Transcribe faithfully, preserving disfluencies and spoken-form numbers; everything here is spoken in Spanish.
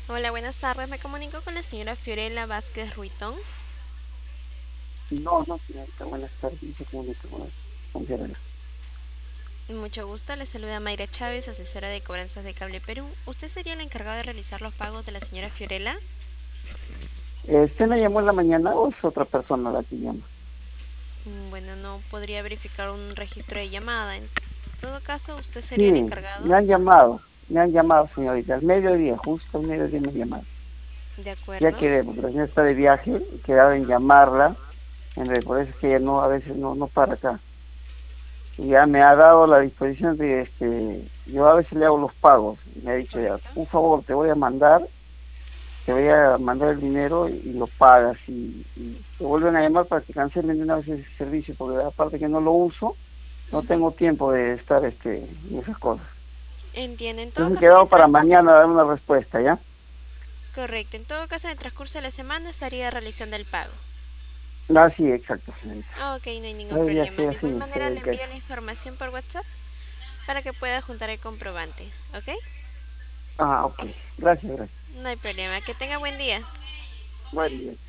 Hola, buenas tardes. Me comunico con la señora Fiorella Vázquez Ruitón. No, no, señorita, buenas tardes, se comunica con con Fiorella. Mucho gusto. Le saluda Mayra Chávez, asesora de cobranzas de Cable Perú. ¿Usted sería el encargado de realizar los pagos de la señora Fiorella? Eh, ¿Usted me llamó en la mañana o es otra persona la que llama? Mm, Bueno, no podría verificar un registro de llamada. En todo caso, ¿usted Sí, sería el encargado? me han llamado, me han llamado, señorita, al mediodía, justo al mediodía me llamaron. De Ya acuerdo. quedé, porque la señora está de viaje, he quedado en llamarla, en realidad, por eso es que ella no, a veces no, no para acá. Y ya me ha dado la disposición de, este, yo a veces le hago los pagos, y me ha dicho ya, Correcto. un favor, te voy a mandar te voy a mandar el dinero y, y lo pagas y, y te vuelven a llamar para que cancelen de una vez ese servicio, porque aparte que no lo uso, no Ujú. tengo tiempo de estar este, en esas cosas. Entiendo. En todo Entonces he caso, en quedado el para trans- mañana dar una respuesta, ¿ya? Correcto. En todo caso, en el transcurso de la semana estaría realizando el pago. Ah, sí, exacto, señorita. Ok, no hay ningún Hoy día problema. estoy De así, igual se manera, le dedica a envío eso. la información por WhatsApp para que pueda juntar el comprobante. ¿Ok? Ah, ok. Gracias, gracias. No hay problema. Que tenga buen día. Buen día.